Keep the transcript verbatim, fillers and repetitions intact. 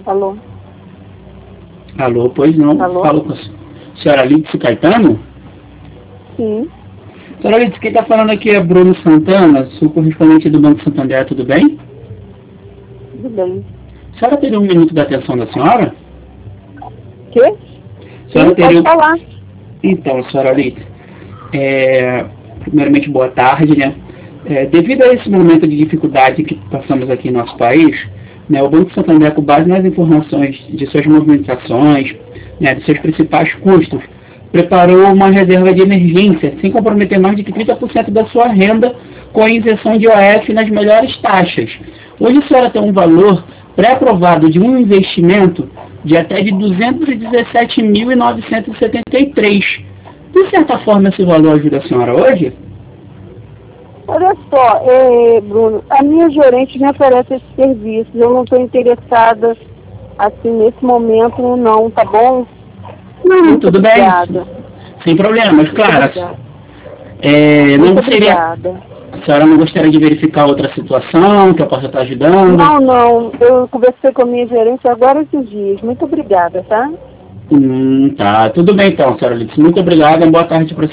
Alô? Alô, pois não. Alô? Falo com a senhora Lídice Caetano? Sim. Senhora Lídice, quem está falando aqui é Bruno Santana, sou correspondente do Banco Santander, tudo bem? Tudo bem. A senhora teria um minuto da atenção da senhora? Quê? A senhora Sim, teria... pode falar. Então, senhora Lídice, é... primeiramente, boa tarde, né? É, devido a esse momento de dificuldade que passamos aqui em nosso país, né, o Banco Santander, com base nas informações de suas movimentações, né, de seus principais custos, preparou uma reserva de emergência, sem comprometer mais de trinta por cento da sua renda, com a isenção de I O F nas melhores taxas. Hoje a senhora tem um valor pré-aprovado de um investimento de até de duzentos e dezessete mil novecentos e setenta e três. De certa forma, esse valor ajuda a senhora hoje? Olha só, é, Bruno, a minha gerente me oferece esse serviço. Eu não estou interessada, assim, nesse momento, não, tá bom? Não, Muito tudo obrigada. bem. Sem problemas, claro. Obrigada. É, não Muito seria... obrigada. A senhora não gostaria de verificar outra situação que eu possa estar ajudando? Não, não. Eu conversei com a minha gerente agora esses dias. Muito obrigada, tá? Hum, tá. Tudo bem então, senhora Lídice. Muito obrigada. Boa tarde para